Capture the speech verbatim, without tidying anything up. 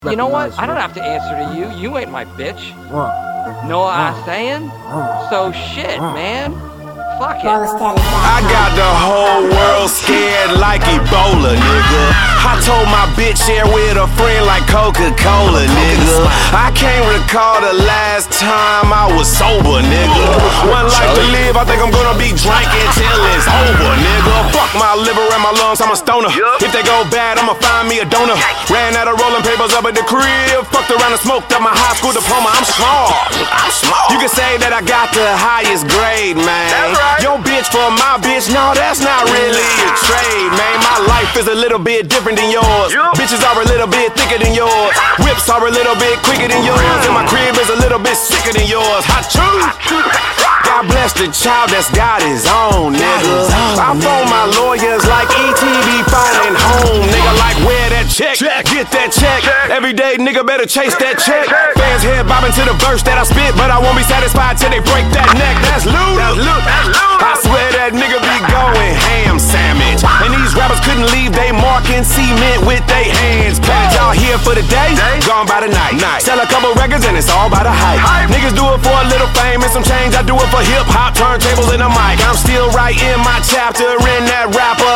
You know what? I don't have to answer to you. You ain't my bitch. Know what I'm saying? So shit, man. Fuck it. I got the whole world scared like Ebola, nigga. I told my bitch share with a friend like Coca-Cola, nigga. I can't recall the last time I was sober, nigga. One life to live, I think I'm gonna be drinking till it's over, nigga. Fuck my liver and my lungs, I'm a stoner. If they go bad, I'ma find me a donor. Ran out of rolling papers up at the crib. Fucked around and smoked up my high school diploma. I'm small. I'm small. You can say that I got the highest grade, man. Your bitch for my bitch, no, that's not really a trade, man. My life is a little bit different than yours. Bitches are a little bit thicker than yours. Whips are a little bit quicker than yours. And my crib is a little bit sicker than yours. Hot truth. God bless the child that's got his own, nigga. I phone my lawyers like E T be phoning home, nigga. Like where that check, get that check. Every day, nigga, better chase that check. Fans head bobbing to the verse that I spit, but I won't be satisfied till they break that neck. That's Luda. I swear that nigga be going ham sandwich. And these rappers couldn't leave they mark in cement with they hands. Glad y'all here for the day, gone by the night. Sell a couple records and it's all by the hype. Niggas do it for a little fame and some change. I do it for hip hop, turntables and a mic. I'm still writing my chapter in that rapper